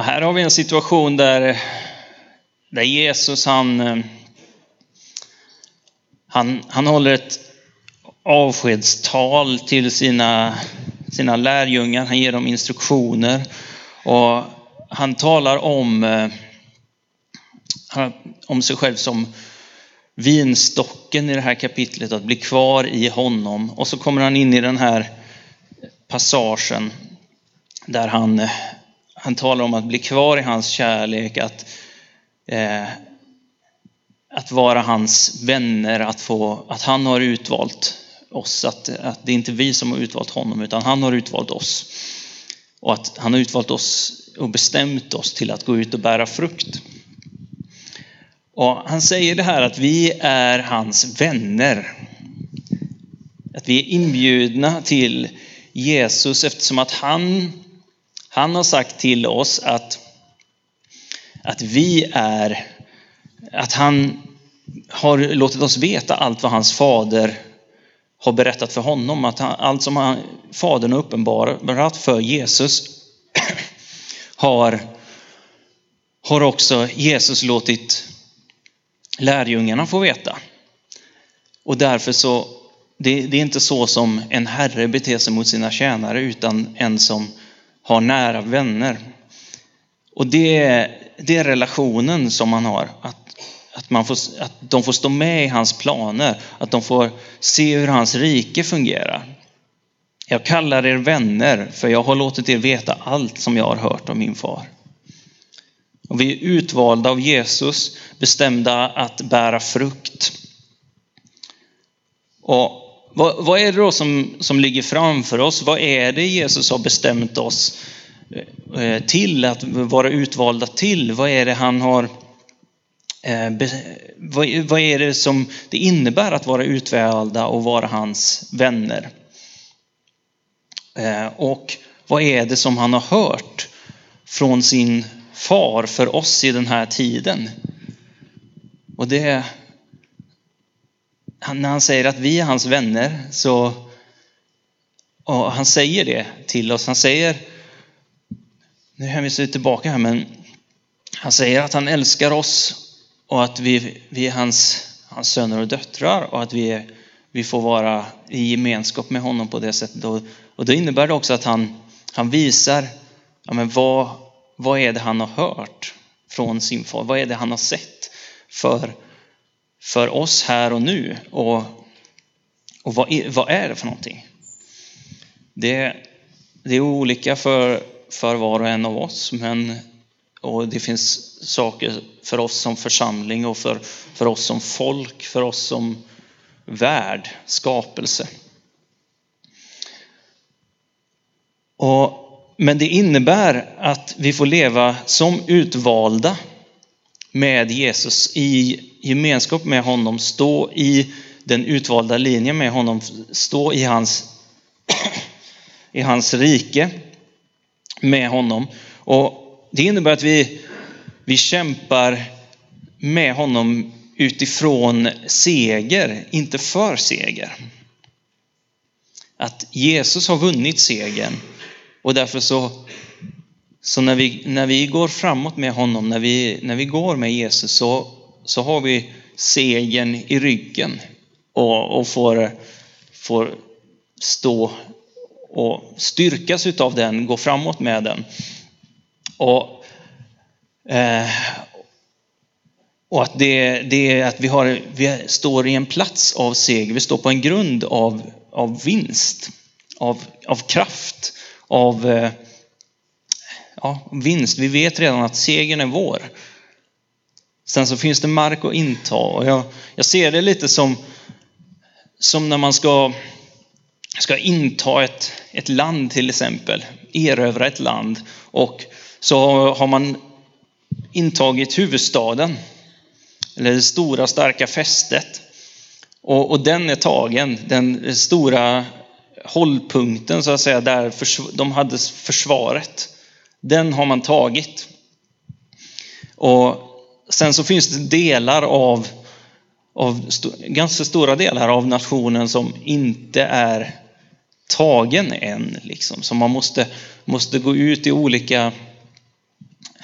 Och här har vi en situation där Jesus han håller ett avskedstal till sina lärjungar. Han ger dem instruktioner och han talar om sig själv som vinstocken i det här kapitlet, att bli kvar i honom. Och så kommer han in i den här passagen där han talar om att bli kvar i hans kärlek, att vara hans vänner, att han har utvalt oss, att det är inte vi som har utvalt honom utan han har utvalt oss, och att han har utvalt oss och bestämt oss till att gå ut och bära frukt. Och han säger det här att vi är hans vänner, att vi är inbjudna till Jesus eftersom att han har sagt till oss att han har låtit oss veta allt vad hans fader har berättat för honom. Att allt som fadern har uppenbarat för Jesus har också Jesus låtit lärjungarna få veta. Och därför så, det är inte så som en herre beter sig mot sina tjänare, utan en som har nära vänner. Och det är relationen som man har. Att de får stå med i hans planer. Att de får se hur hans rike fungerar. Jag kallar er vänner för jag har låtit er veta allt som jag har hört om min far. Och vi är utvalda av Jesus, bestämda att bära frukt. Och vad är det då som ligger framför oss? Vad är det Jesus har bestämt oss till att vara utvalda till? Vad är det han har... Vad är det som det innebär att vara utvalda och vara hans vänner? Och vad är det som han har hört från sin far för oss i den här tiden? Och det, när han säger att vi är hans vänner, så och han säger det till oss. Han säger, nu hänvisar vi tillbaka här, men han säger att han älskar oss och att vi är hans söner och döttrar, och att vi får vara i gemenskap med honom på det sättet. Och det innebär det också att han visar, ja, men vad är det han har hört från sin far? Vad är det han har sett för oss här och nu? Och vad är det för någonting? Det är olika för var och en av oss, och det finns saker för oss som församling och för oss som folk, för oss som värld, skapelse. Men det innebär att vi får leva som utvalda med Jesus, i gemenskap med honom, stå i den utvalda linjen med honom, stå i hans rike med honom. Och det innebär att vi kämpar med honom utifrån seger, inte för seger. Att Jesus har vunnit segern, och därför så när vi går framåt med honom, när vi går med Jesus, så har vi segern i ryggen och får stå och styrkas utav den, gå framåt med den. Och att det är att vi står i en plats av seger. Vi står på en grund av vinst, av kraft, av vinst. Vi vet redan att segern är vår. Sen så finns det mark att inta. Och jag ser det lite som när man ska inta ett land till exempel. Erövra ett land. Och så har man intagit huvudstaden. Eller det stora starka fästet. Och den är tagen. Den stora hållpunkten så att säga, där de hade försvaret. Den har man tagit. Och sen så finns det delar av ganska stora delar av nationen som inte är tagen än. Liksom. Så man måste gå ut i olika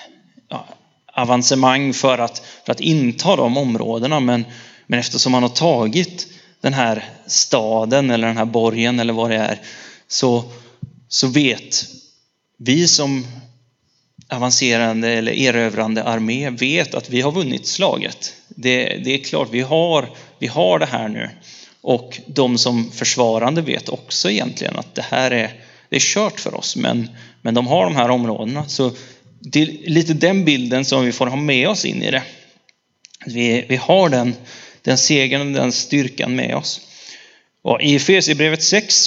avancemang för att inta de områdena. Men eftersom han har tagit den här staden eller den här borgen eller vad det är, så vet vi som avancerande eller erövrande armé vet att vi har vunnit slaget. Det är klart, vi har det här nu. Och de som försvarande vet också egentligen att det är kört för oss. Men de har de här områdena. Så det är lite den bilden som vi får ha med oss in i det. Vi har den segern och den styrkan med oss. Och i Efesierbrevet 6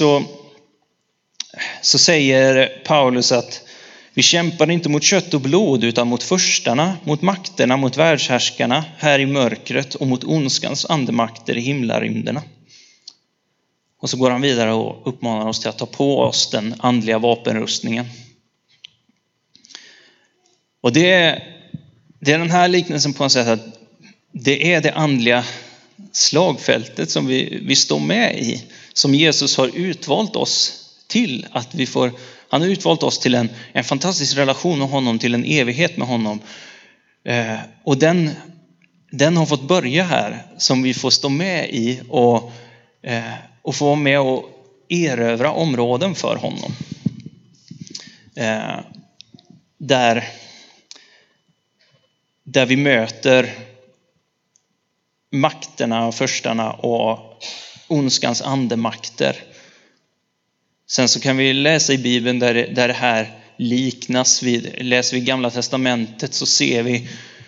så säger Paulus att vi kämpar inte mot kött och blod utan mot förstarna, mot makterna, mot världshärskarna här i mörkret och mot ondskans andemakter i himlarymderna. Och så går han vidare och uppmanar oss till att ta på oss den andliga vapenrustningen. Och det är den här liknelsen på något sätt att det är det andliga slagfältet som vi står med i. Som Jesus har utvalt oss till att vi får. Han har utvalt oss till en fantastisk relation med honom, till en evighet med honom. Och den har fått börja här, som vi får stå med i och få vara med och erövra områden för honom. Där vi möter makterna och förstarna och ondskans andemakter. Sen så kan vi läsa i Bibeln där det här liknas vid. Läser vi Gamla testamentet så ser vi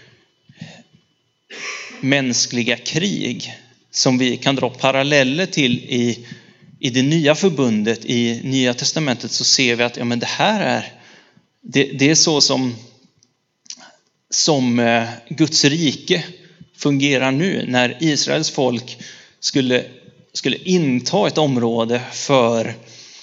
mänskliga krig som vi kan dra paralleller till i det nya förbundet. I Nya testamentet så ser vi att ja, men det här det är så som Guds rike fungerar nu. När Israels folk skulle inta ett område för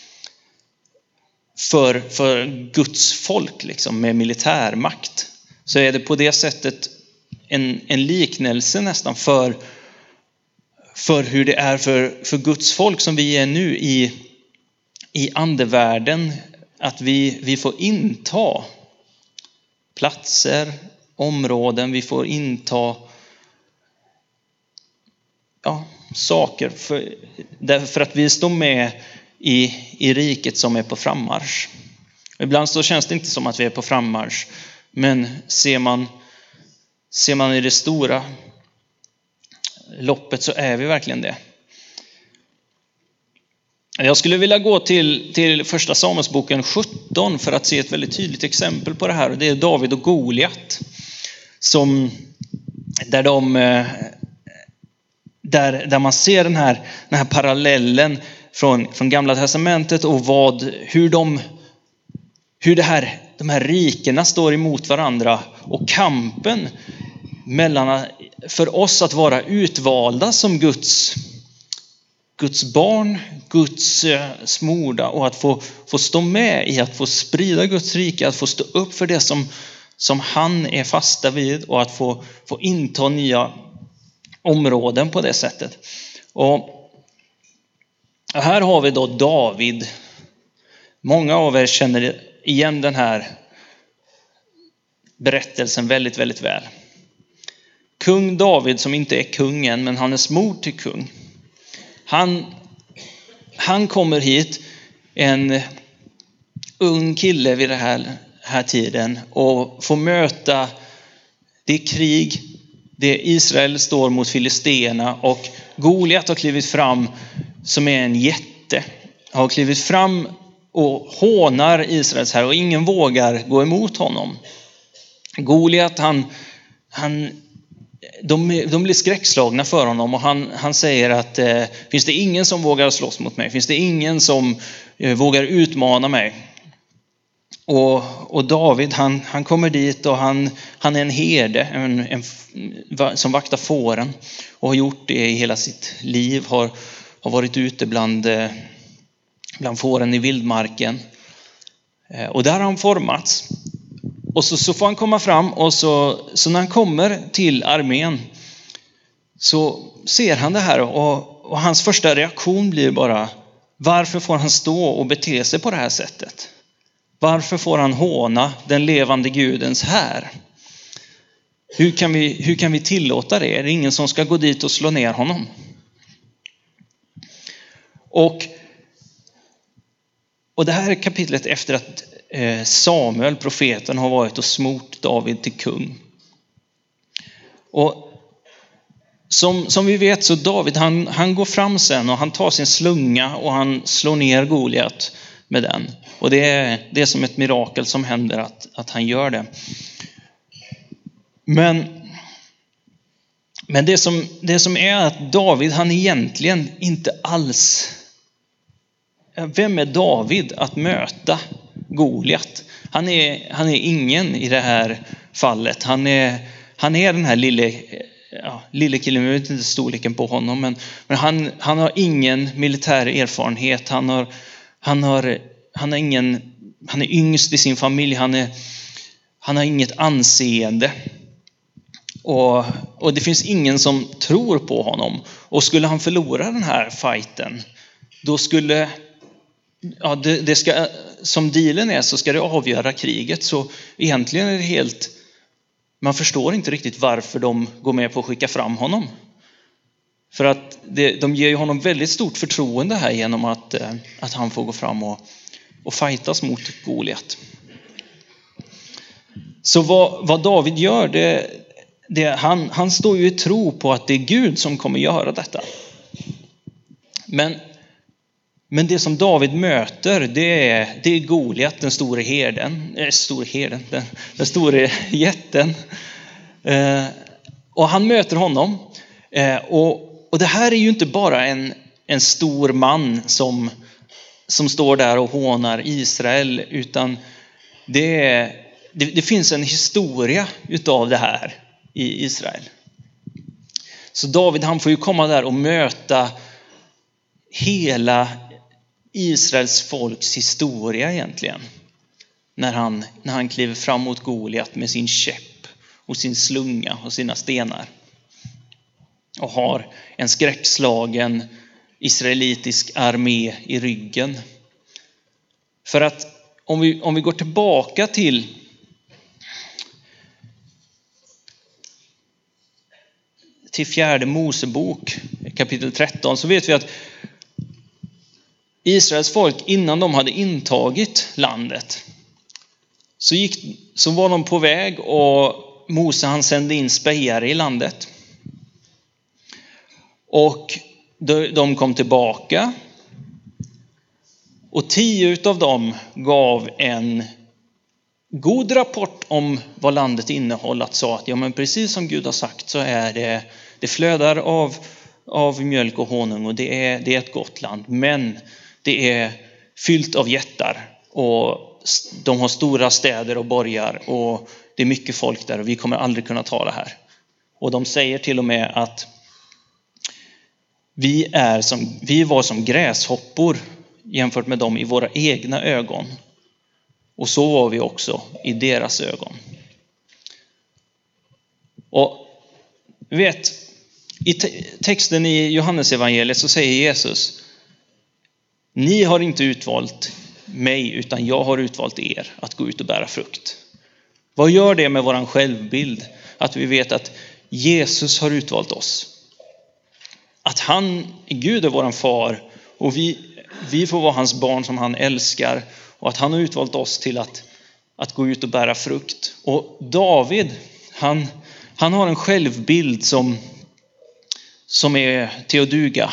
Guds folk liksom, med militärmakt, så är det på det sättet en liknelse nästan för hur det är för Guds folk som vi är nu i andevärlden, att vi får inta platser, områden, vi får inta saker för att vi står med i riket som är på frammarsch. Ibland så känns det inte som att vi är på frammarsch, men ser man i det stora loppet så är vi verkligen det. Jag skulle vilja gå till första Samuelsboken 17 för att se ett väldigt tydligt exempel på det här. Och det är David och Goliat. Där man ser den här parallellen från Gamla testamentet och hur de här rikena står emot varandra, och kampen mellan för oss att vara utvalda som Guds barn, Guds smorda, och att få stå med i att få sprida Guds rike, att få stå upp för det som han är fasta vid, och att få inta nya områden på det sättet. Och här har vi då David. Många av er känner igen den här berättelsen väldigt, väldigt väl. Kung David, som inte är kungen, men han är smord till kung. Han kommer hit, en ung kille vid den här tiden, och får möta det krig, det Israel står mot filisterna, och Goliat har klivit fram som är en jätte. Har klivit fram och hånar Israels här, och ingen vågar gå emot honom. Goliat, de blir skräckslagna för honom, och han säger att finns det ingen som vågar slåss mot mig? Finns det ingen som vågar utmana mig? Och David, han kommer dit, och han är en herde som vaktar fåren, och har gjort det i hela sitt liv. Har varit ute bland fåren i vildmarken. Och där har han formats. Och så får han komma fram, och så när han kommer till armén så ser han det här, och hans första reaktion blir bara: varför får han stå och bete sig på det här sättet? Varför får han håna den levande Gudens här? Hur kan vi tillåta det? Är det ingen som ska gå dit och slå ner honom? Och det här är kapitlet efter att Samuel, profeten, har varit och smort David till kung. Och som vi vet så David, han går fram sen och han tar sin slunga och han slår ner Goliat med den. Och det är som ett mirakel som händer att han gör det. Men det som är att David, han egentligen inte alls... Vem är David att möta Goliat? Han är ingen i det här fallet. Han är den här lille killen, jag vet inte storleken på honom, men han har ingen militär erfarenhet. Han är yngst i sin familj. Han har inget anseende. Och det finns ingen som tror på honom. Och skulle han förlora den här fighten, då skulle... Ja, det ska, som dealen är så ska det avgöra kriget. Så egentligen är det helt... Man förstår inte riktigt varför de går med på att skicka fram honom. För att de ger ju honom väldigt stort förtroende här genom att han får gå fram och fightas mot Goliat. Så vad David gör, han står ju i tro på att det är Gud som kommer göra detta. Men det som David möter, det är Goliat, den store jätten. Och han möter honom. Och det här är ju inte bara en stor man som står där och hånar Israel, utan det finns en historia utav det här i Israel. Så David, han får ju komma där och möta hela Israels folks historia egentligen. När han kliver fram mot Goliat med sin käpp och sin slunga och sina stenar. Och har en skräckslagen israelitisk armé i ryggen. För att om vi går tillbaka till fjärde Mosebok kapitel 13, så vet vi att Israels folk, innan de hade intagit landet, så var de på väg, och Mose, han sände in spejare i landet. Och de kom tillbaka, och 10 utav dem gav en god rapport om vad landet innehåller. Att sa att ja, men precis som Gud har sagt så är det flödar av mjölk och honung, och det är ett gott land, men det är fyllt av jättar, och de har stora städer och borgar, och det är mycket folk där, och vi kommer aldrig kunna ta det här. Och de säger till och med att vi var som gräshoppor jämfört med dem i våra egna ögon. Och så var vi också i deras ögon. Och vet, i texten i Johannes evangeliet så säger Jesus: ni har inte utvalt mig, utan jag har utvalt er att gå ut och bära frukt. Vad gör det med våran självbild? Att vi vet att Jesus har utvalt oss. Att Gud är våran far, och vi får vara hans barn som han älskar. Och att han har utvalt oss till att gå ut och bära frukt. Och David, han har en självbild som är till att duga.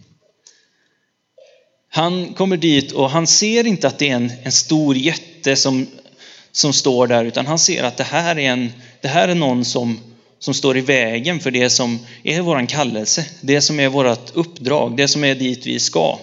Han kommer dit och han ser inte att det är en stor jätte som står där, utan han ser att det här är någon som står i vägen för det som är våran kallelse, det som är vårat uppdrag, det som är dit vi ska.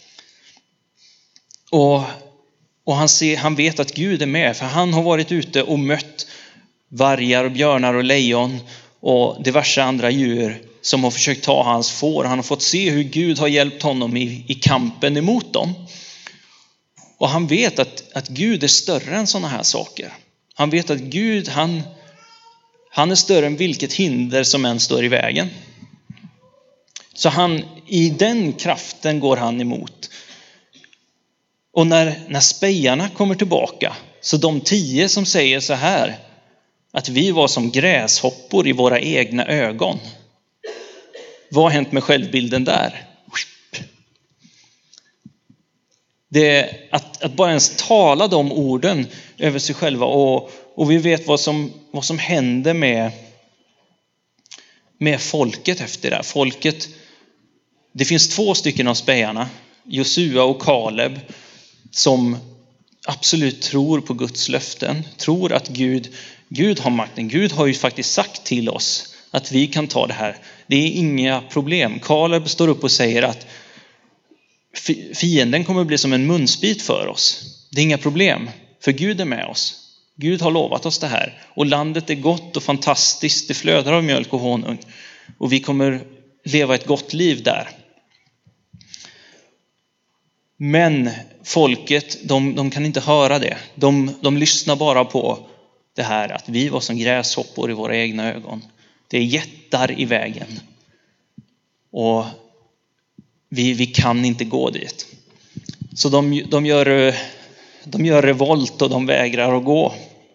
Och han vet att Gud är med, för han har varit ute och mött vargar, björnar och lejon och diverse andra djur som har försökt ta hans får. Han har fått se hur Gud har hjälpt honom i kampen emot dem. Och han vet att Gud är större än sådana här saker. Han vet att Gud, han är större än vilket hinder som än står i vägen. Så i den kraften går han emot. Och när spejarna kommer tillbaka, så de 10 som säger så här: att vi var som gräshoppor i våra egna ögon. Vad har hänt med självbilden där? Det att bara ens tala de orden över sig själva, och vi vet vad som händer med folket efter det. Folket, det finns 2 stycken av spejarna, Josua och Kaleb, som absolut tror på Guds löften, tror att Gud har makten. Gud har ju faktiskt sagt till oss att vi kan ta det här. Det är inga problem. Kaleb står upp och säger att fienden kommer att bli som en munsbit för oss. Det är inga problem, för Gud är med oss. Gud har lovat oss det här. Och landet är gott och fantastiskt. Det flödar av mjölk och honung. Och vi kommer leva ett gott liv där. Men folket, de kan inte höra det. De lyssnar bara på det här att vi var som gräshoppor i våra egna ögon. Det är jättar i vägen. Och vi kan inte gå dit. Så de gör revolt och de vägrar att gå.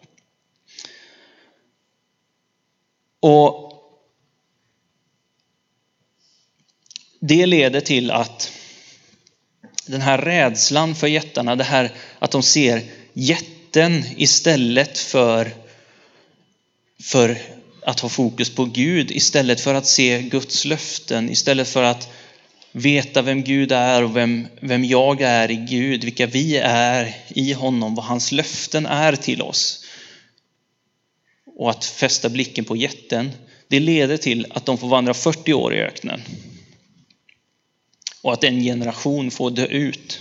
Och det leder till att den här rädslan för jättarna, det här att de ser jätten istället för att ha fokus på Gud, istället för att se Guds löften, istället för att veta vem Gud är och vem jag är i Gud, vilka vi är i honom, vad hans löften är till oss. Och att fästa blicken på jätten, det leder till att de får vandra 40 år i öknen. Och att en generation får dö ut.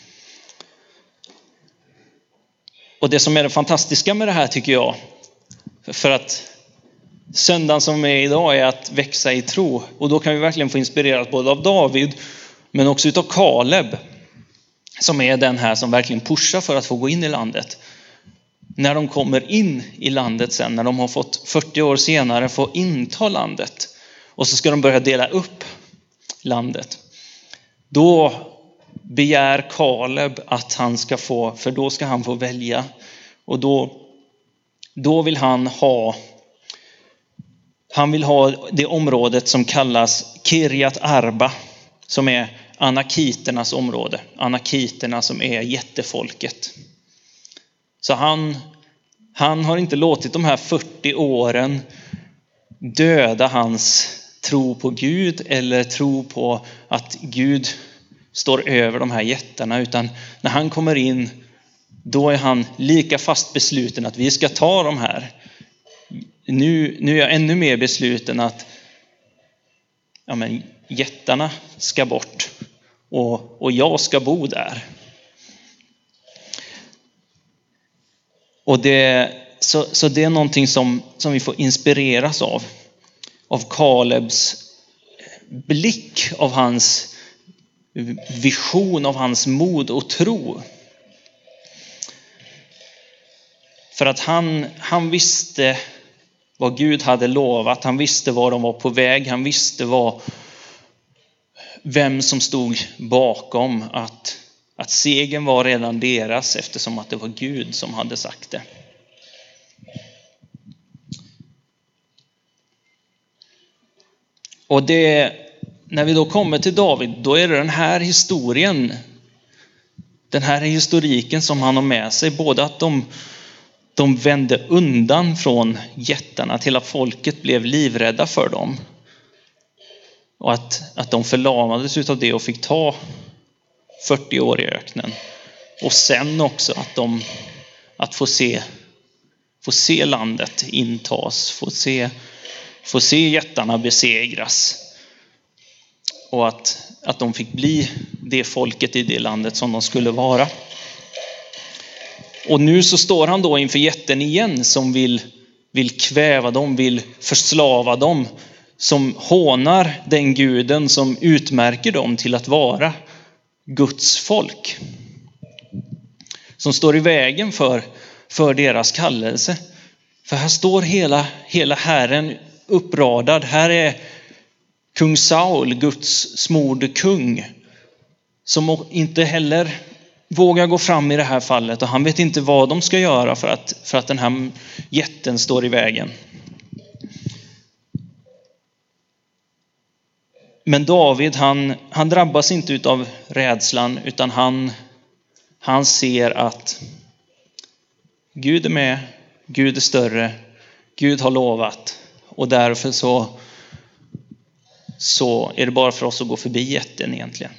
Och det som är det fantastiska med det här, tycker jag, för att söndagen som är idag är att växa i tro. Och då kan vi verkligen få inspireras både av David men också utav Kaleb, som är den här som verkligen pushar för att få gå in i landet. När de kommer in i landet sen, när de har fått 40 år senare få inta landet, och så ska de börja dela upp landet. Då begär Kaleb att han ska få, för då ska han få välja. Och då vill han vill ha det området som kallas Kirjat Arba, som är anakiternas område. Anakiterna som är jättefolket. Så han har inte låtit de här 40 åren döda hans tro på Gud eller tro på att Gud står över de här jättarna, utan när han kommer in, då är han lika fast besluten att vi ska ta de här. Nu är jag ännu mer besluten att jättarna ska bort och jag ska bo där. Och så det är någonting som vi får inspireras av Kalebs blick, av hans vision, av hans mod och tro. För att han visste vad Gud hade lovat. Han visste var de var på väg. Han visste vem som stod bakom. Att segern var redan deras, eftersom att det var Gud som hade sagt det. Och när vi då kommer till David, då är det den här historien, den här historiken som han har med sig. Både att de vände undan från jättarna till att folket blev livrädda för dem. Och att de förlamades utav det och fick ta 40 år i öknen. Och sen också att få se landet intas, få se jättarna besegras. Och att de fick bli det folket i det landet som de skulle vara. Och nu så står han då inför jätten igen, som vill kväva dem, vill förslava dem, som hånar den guden som utmärker dem till att vara Guds folk. Som står i vägen för deras kallelse. För här står hela Herren uppradad. Här är kung Saul, Guds smorde kung, som inte heller vågar gå fram i det här fallet och han vet inte vad de ska göra för att den här jätten står i vägen. Men David han drabbas inte utav rädslan, utan han ser att Gud är med, Gud är större, Gud har lovat, och därför så är det bara för oss att gå förbi jätten egentligen.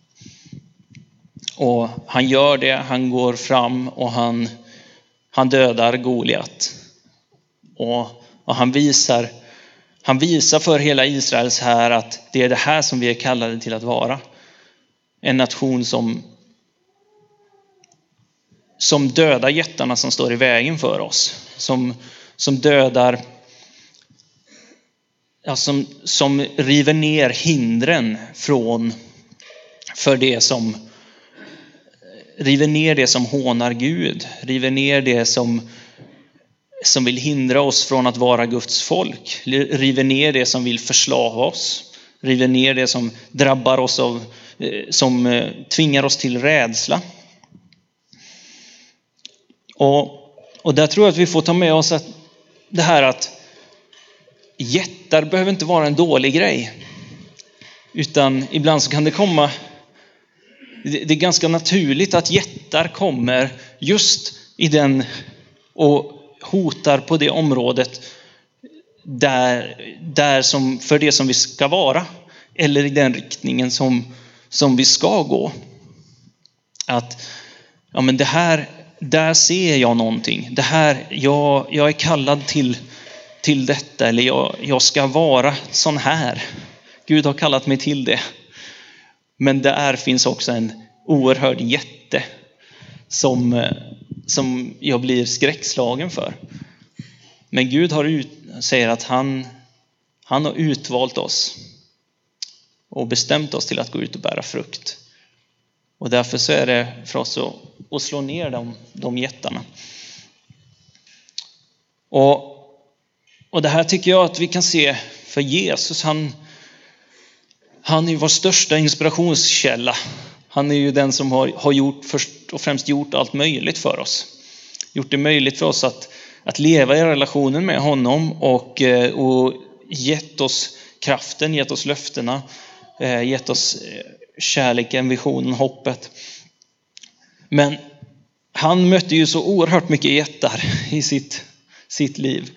Och han gör det, han går fram och han dödar Goliat. Och han visar för hela Israels här att det är det här som vi är kallade till att vara. En nation som dödar jättarna som står i vägen för oss. Som dödar, ja, som river ner hindren för det som river ner det som hånar Gud, river ner det som vill hindra oss från att vara Guds folk, river ner det som vill förslava oss, river ner det som drabbar oss som tvingar oss till rädsla. Och där tror jag att vi får ta med oss att det här att jättar behöver inte vara en dålig grej, utan ibland så kan det komma. Det är ganska naturligt att jättar kommer just i den och hotar på det området där som för det som vi ska vara, eller i den riktningen som vi ska gå. Att ja, men det här, där ser jag någonting. Det här, jag är kallad till detta, eller jag ska vara sån här. Gud har kallat mig till det. Men där finns också en oerhörd jätte som jag blir skräckslagen för. Men Gud säger att han har utvalt oss och bestämt oss till att gå ut och bära frukt. Och därför så är det för oss att slå ner de jättarna. Och det här tycker jag att vi kan se för Jesus. Han är vår största inspirationskälla. Han är ju den som har först och främst gjort allt möjligt för oss. Gjort det möjligt för oss att leva i relationen med honom och gett oss kraften, gett oss löftena, gett oss kärleken, visionen, hoppet. Men han mötte ju så oerhört mycket jättar i sitt liv.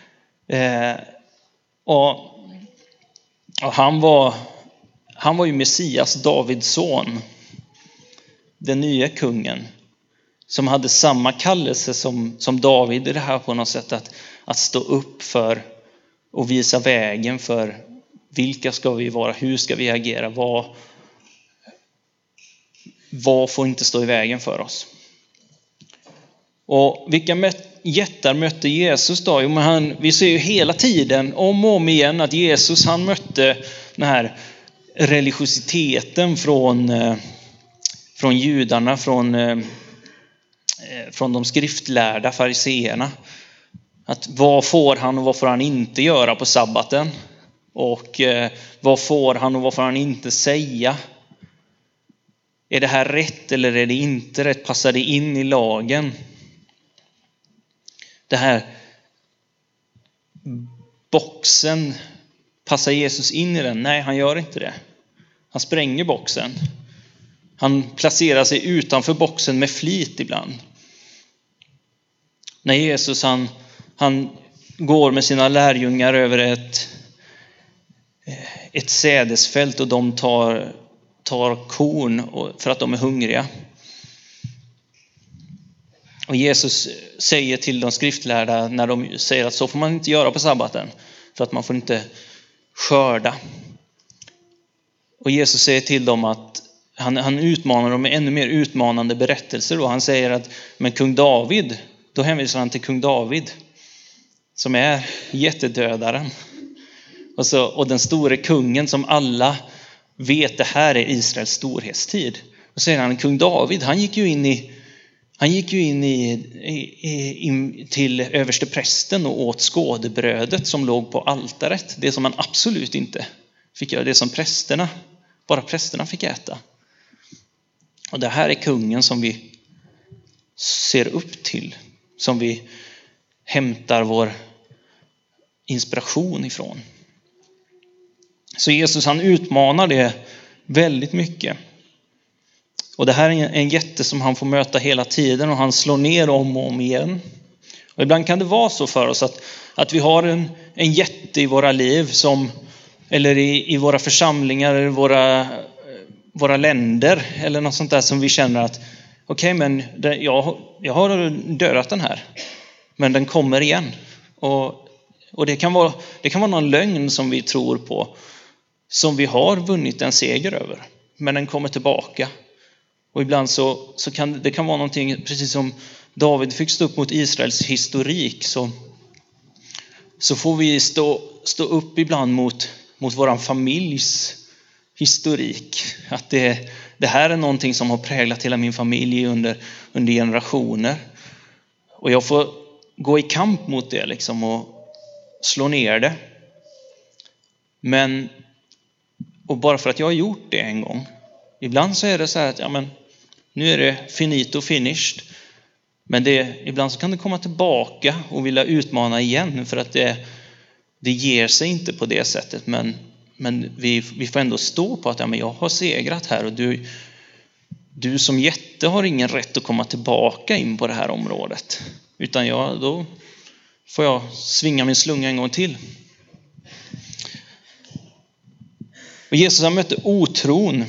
Och han var ju Messias, Davids son. Den nya kungen. Som hade samma kallelse som David i det här på något sätt. Att stå upp för och visa vägen för vilka ska vi vara, hur ska vi agera, vad får inte stå i vägen för oss. Och vilka jättar mötte Jesus då? Jo, men vi ser ju hela tiden om och om igen att Jesus han mötte den här religiositeten från judarna, från de skriftlärda fariseerna. Att vad får han och vad får han inte göra på sabbaten? Och vad får han och vad får han inte säga? Är det här rätt eller är det inte rätt? Passar det in i lagen? Det här boxen, passar Jesus in i den? Nej, han gör inte det. Han spränger boxen. Han placerar sig utanför boxen med flit ibland. När Jesus han går med sina lärjungar över ett sädesfält och de tar korn för att de är hungriga. Och Jesus säger till de skriftlärda när de säger att så får man inte göra på sabbaten, för att man får inte skörda. Och Jesus säger till dem att han utmanar dem med ännu mer utmanande berättelser. Och han säger att men kung David, då hänvisar han till kung David som är jättedödaren. Och den store kungen som alla vet, det här är Israels storhetstid. Och säger han, kung David, han gick ju in till överste prästen och åt skådebrödet som låg på altaret. Det som man absolut inte fick göra, det som bara prästerna fick äta. Och det här är kungen som vi ser upp till, som vi hämtar vår inspiration ifrån. Så Jesus, han utmanar det väldigt mycket. Och det här är en jätte som han får möta hela tiden, och han slår ner om och om igen. Och ibland kan det vara så för oss att vi har en jätte i våra liv, eller i våra församlingar, eller våra länder, eller något sånt där, som vi känner att okej, men jag har dödat den här, men den kommer igen. Och det kan vara någon lögn som vi tror på, som vi har vunnit en seger över, men den kommer tillbaka. Och ibland så kan det vara någonting, precis som David fick stå upp mot Israels historik, så får vi stå upp ibland mot våran familjs historik. Att det här är någonting som har präglat hela min familj under generationer. Och jag får gå i kamp mot det liksom, och slå ner det. Och bara för att jag har gjort det en gång, ibland så är det så här att nu är det finito finished. Men ibland så kan det komma tillbaka och vilja utmana igen, för att det ger sig inte på det sättet. Men vi får ändå stå på att jag har segrat här, och du som jätte har ingen rätt att komma tillbaka in på det här området. Utan då får jag svinga min slunga en gång till. Och Jesus, han mötte otron.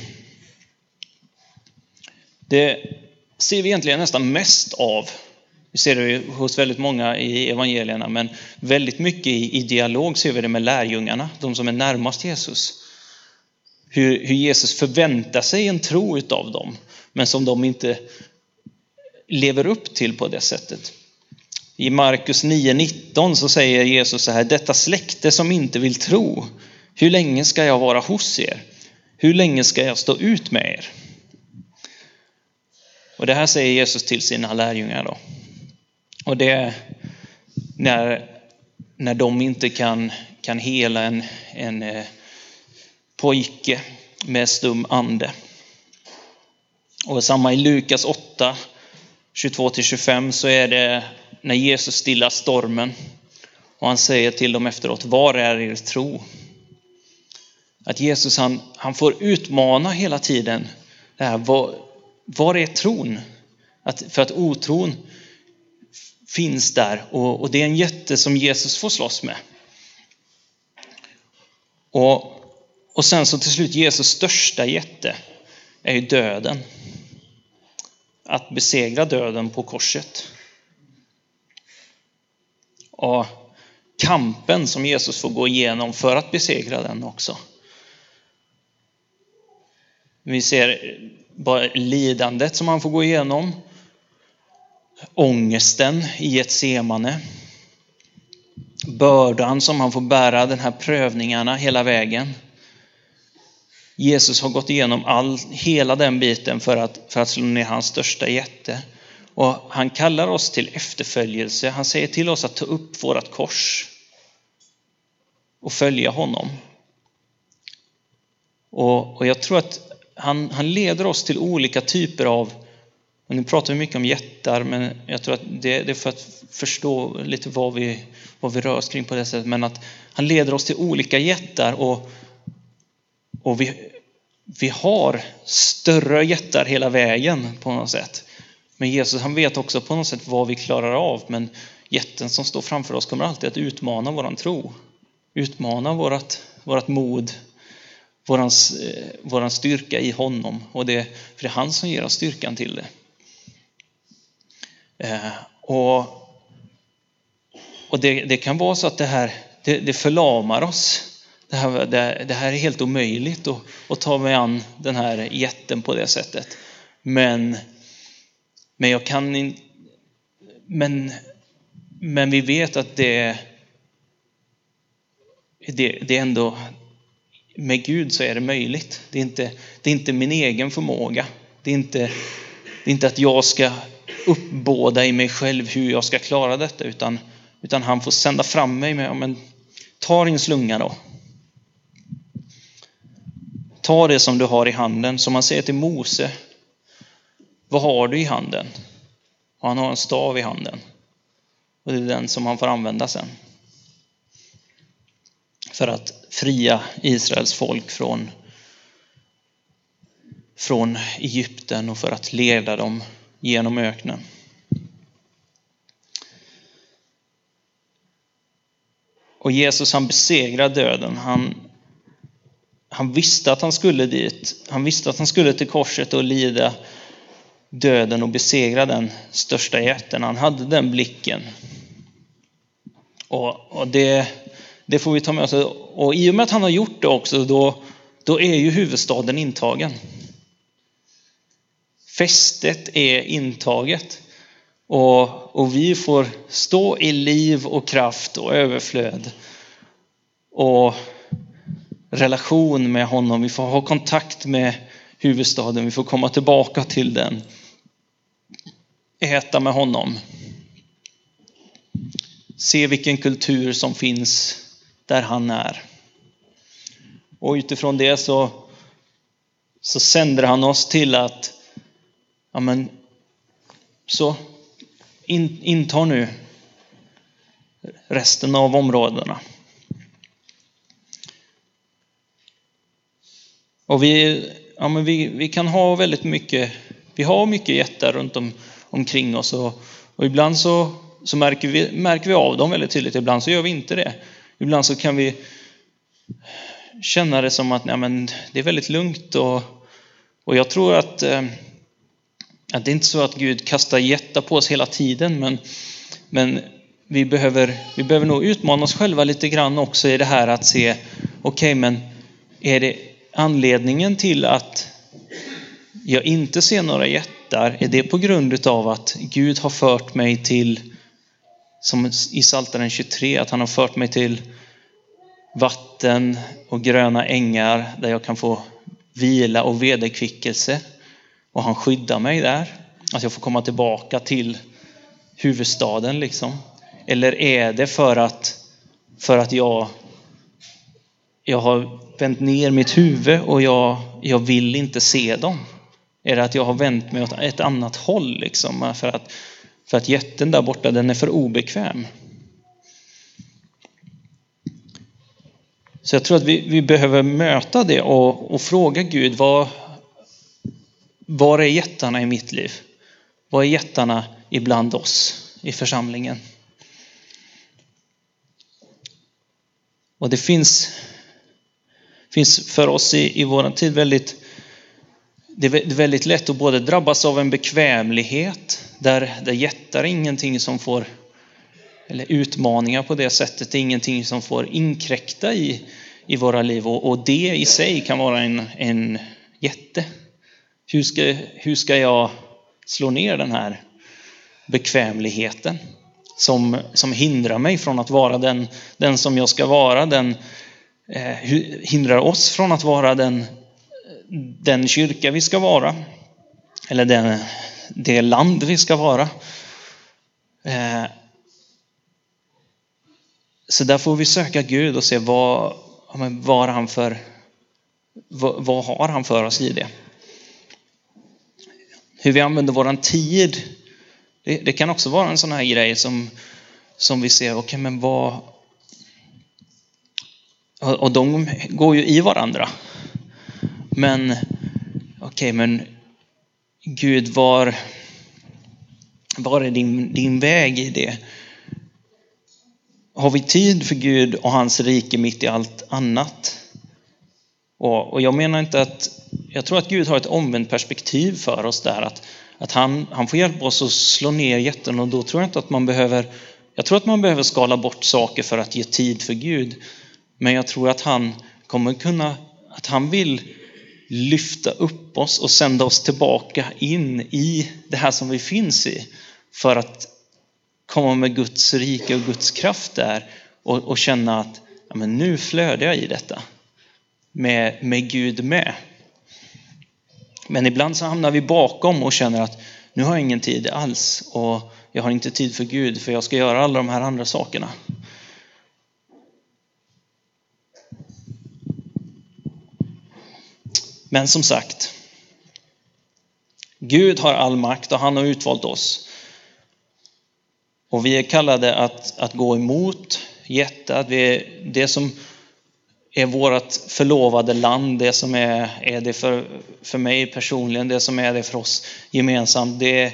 Det ser vi egentligen nästan mest av. Vi ser det hos väldigt många i evangelierna, men väldigt mycket i dialog ser vi det med lärjungarna, de som är närmast Jesus. Hur Jesus förväntar sig en tro utav dem, men som de inte lever upp till på det sättet. I Markus 9:19 så säger Jesus så här: detta släkte som inte vill tro, hur länge ska jag vara hos er? Hur länge ska jag stå ut med er? Och det här säger Jesus till sina lärjungar då. Och det är när de inte kan hela en pojke med stum ande. Och samma i Lukas 8, 22-25 så är det när Jesus stillar stormen. Och han säger till dem efteråt: var är er tro? Att Jesus han får utmana hela tiden det här, var är tron? För att otron finns där, och det är en jätte som Jesus får slåss med. Och sen så till slut Jesus största jätte är ju döden. Att besegra döden på korset. Och kampen som Jesus får gå igenom för att besegra den också. Vi ser bara lidandet som han får gå igenom. Ångesten i Getsemane. Bördan som han får bära, den här prövningarna hela vägen. Jesus har gått igenom hela den biten för att slå ner hans största jätte. Och han kallar oss till efterföljelse. Han säger till oss att ta upp vårat kors och följa honom. Och jag tror att han leder oss till olika typer av, och nu pratar vi mycket om jättar, men jag tror att det är för att förstå lite vad vi rör oss kring på det sättet. Men att han leder oss till olika jättar, och vi har större jättar hela vägen på något sätt. Men Jesus, han vet också på något sätt vad vi klarar av. Men jätten som står framför oss kommer alltid att utmana våran tro. Utmana vårat mod. Våran styrka i honom. För det är han som ger oss styrkan till det. Och det kan vara så att det förlamar oss. Det här är helt omöjligt att ta mig an den här jätten på det sättet. Men jag kan inte. Men vi vet att det är ändå, med Gud så är det möjligt. Det är inte min egen förmåga. Det är inte att jag ska uppbåda i mig själv hur jag ska klara detta, utan han får sända fram mig med, men ta din slunga då. Ta det som du har i handen, som han säger till Mose. vad har du i handen? Och han har en stav i handen. Och det är den som han får använda sen. För att fria Israels folk från Egypten och för att leda dem genom öknen. Och Jesus, han besegrar döden. Han visste att han skulle dit. Han visste att han skulle till korset och lida döden och besegra den största jätten. Han hade den blicken. Och det får vi ta med oss. Och i och med att han har gjort det också, då är ju huvudstaden intagen. Fästet är intaget. Och vi får stå i liv och kraft och överflöd. Och relation med honom. Vi får ha kontakt med huvudstaden. Vi får komma tillbaka till den. Äta med honom. Se vilken kultur som finns där han är. Och utifrån det så sänder han oss till att inta nu resten av områdena. Och vi kan ha väldigt mycket, vi har mycket jättar runt omkring oss och ibland så märker vi av dem väldigt tydligt, ibland så gör vi inte det. Ibland så kan vi känna det som att det är väldigt lugnt och jag tror att det är inte så att Gud kastar jättar på oss hela tiden, men vi behöver nog utmana oss själva lite grann också i det här att se, men är det anledningen till att jag inte ser några jättar, är det på grund av att Gud har fört mig till, som i Psaltaren 23, att han har fört mig till vatten och gröna ängar där jag kan få vila och vederkvickelse och han skyddar mig där, att jag får komma tillbaka till huvudstaden liksom. Eller är det för att jag har vänt ner mitt huvud och jag vill inte se dem? Är det att jag har vänt mig åt ett annat håll liksom, för att jätten där borta, den är för obekväm? Så jag tror att vi behöver möta det och fråga Gud, var är jättarna i mitt liv? Var är jättarna ibland oss i församlingen? Och det finns för oss i vår tid det är väldigt lätt att både drabbas av en bekvämlighet där jättar är ingenting som får, eller utmaningar på det sättet är ingenting som får inkräkta i våra liv, och det i sig kan vara en jätte. Hur ska jag slå ner den här bekvämligheten som hindrar mig från att vara den som jag ska vara, den hindrar oss från att vara den kyrka vi ska vara, eller det land vi ska vara. Så där får vi söka Gud och se vad har han för oss i det. Hur vi använder våran tid, det kan också vara en sån här grej som vi ser, och de går ju i varandra. Men Gud, var är din väg i det? Har vi tid för Gud och hans rike mitt i allt annat? Och jag menar inte jag tror att Gud har ett omvänt perspektiv för oss där, att han får hjälpa oss att slå ner jätten, och då tror jag inte att jag tror att man behöver skala bort saker för att ge tid för Gud. Men jag tror att att han vill lyfta upp oss och sända oss tillbaka in i det här som vi finns i, för att komma med Guds rike och Guds kraft där och känna att nu flödar jag i detta med Gud med. Men ibland så hamnar vi bakom och känner att nu har jag ingen tid alls och jag har inte tid för Gud för jag ska göra alla de här andra sakerna. Men som sagt, Gud har all makt och han har utvalt oss. Och vi är kallade att gå emot jättar. Det som är vårt förlovade land, det som är det för mig personligen, det som är det för oss gemensamt. Det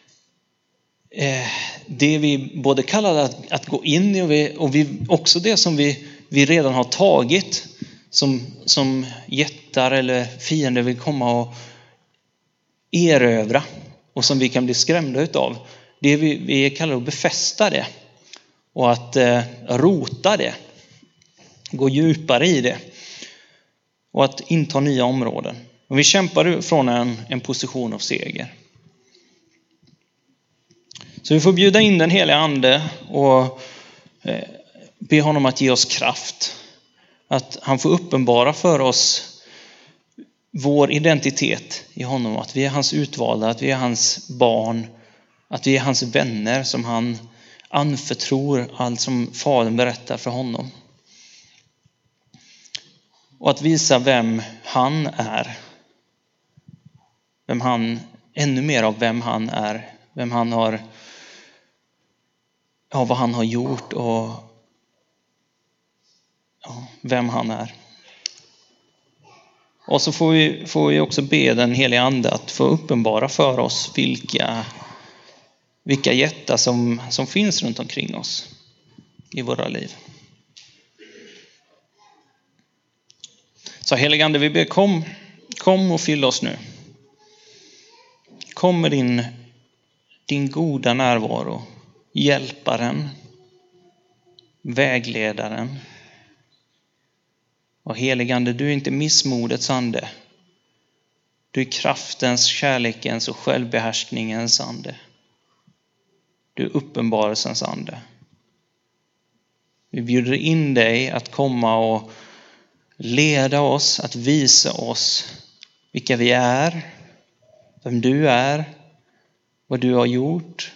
vi både kallade att gå in i och vi också det som vi redan har tagit som jättar eller fiender vill komma och erövra och som vi kan bli skrämda utav. Det vi kallar att befästa det och att rota det, gå djupare i det och att inta nya områden. Och vi kämpar från en position av seger. Så vi får bjuda in den heliga ande och be honom att ge oss kraft. Att han får uppenbara för oss vår identitet i honom. Att vi är hans utvalda, att vi är hans barn, att vi är hans vänner som han anförtror allt som Fadern berättar för honom. Och att visa vem han är. Ännu mer av vem han är. Vem han har, vad han har gjort och vem han är. Och så får vi också be den heliga ande att få uppenbara för oss vilka jättar som finns runt omkring oss i våra liv. Så heliga ande, vi ber kom och fyll oss nu. Kom med din goda närvaro, hjälparen, vägledaren. Och heliga ande, du är inte missmodets ande. Du är kraftens, kärlekens och självbehärskningens ande. Du är uppenbarelsens ande. Vi bjuder in dig att komma och leda oss, att visa oss vilka vi är, vem du är, vad du har gjort.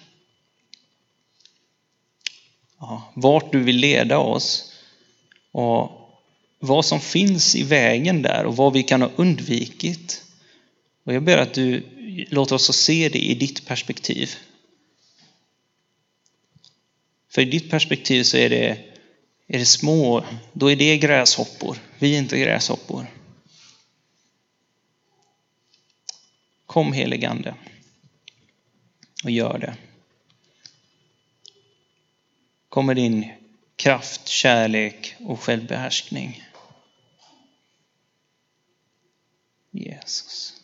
Vart du vill leda oss och vad som finns i vägen där och vad vi kan ha undvikit. Och jag ber att du låter oss se det i ditt perspektiv. För i ditt perspektiv så är det små, då är det gräshoppor. Vi är inte gräshoppor. Kom helige ande och gör det. Kom med din kraft, kärlek och självbehärskning. Jesus.